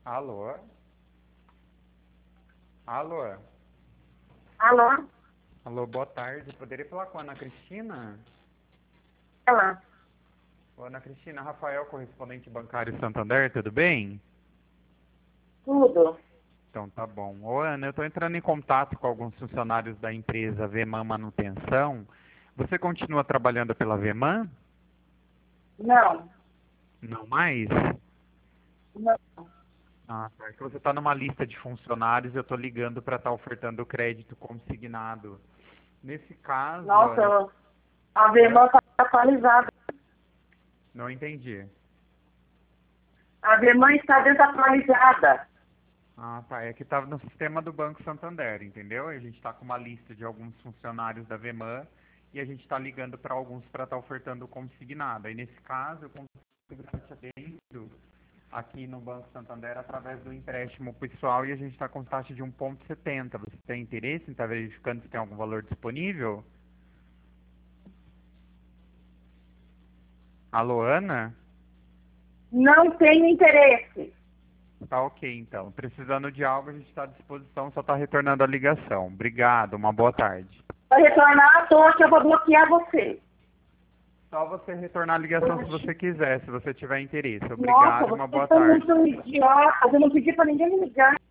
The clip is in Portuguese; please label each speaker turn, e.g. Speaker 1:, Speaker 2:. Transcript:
Speaker 1: Alô? Alô?
Speaker 2: Alô?
Speaker 1: Alô, boa tarde. Poderia falar com a Ana Cristina?
Speaker 2: Ela.
Speaker 1: Ô, Ana Cristina, Rafael, correspondente bancário Santander, tudo bem?
Speaker 2: Tudo.
Speaker 1: Então tá bom. Ô, Ana, eu estou entrando em contato com alguns funcionários da empresa Veman Manutenção. Você continua trabalhando pela Veman?
Speaker 2: Não.
Speaker 1: Não mais?
Speaker 2: Não.
Speaker 1: Ah, tá. É que você está numa lista de funcionários, eu estou ligando para estar ofertando crédito consignado. Nesse caso, Ana,
Speaker 2: Nossa, a
Speaker 1: oi?
Speaker 2: Vermã está atualizada.
Speaker 1: Não entendi.
Speaker 2: A Vermã está desatualizada.
Speaker 1: Ah, tá. É que estava no sistema do Banco Santander, entendeu? A gente está com uma lista de alguns funcionários da Veman e a gente está ligando para alguns para estar ofertando consignado. Aí, nesse caso, eu consigo estar te atendendo aqui no Banco Santander através do empréstimo pessoal e a gente está com taxa de 1,70. Você tem interesse em estar verificando se tem algum valor disponível? Alô, Ana?
Speaker 2: Não tenho interesse.
Speaker 1: Tá ok, então. Precisando de algo, a gente está à disposição, só está retornando a ligação. Obrigado, uma boa tarde.
Speaker 2: Vai retornar à toa que eu vou bloquear você.
Speaker 1: Só você retornar a ligação se você quiser, se você tiver interesse.
Speaker 2: Nossa,
Speaker 1: Obrigado e uma
Speaker 2: vocês
Speaker 1: boa
Speaker 2: são
Speaker 1: tarde.
Speaker 2: muito idiotas. Eu não pedi para ninguém me ligar.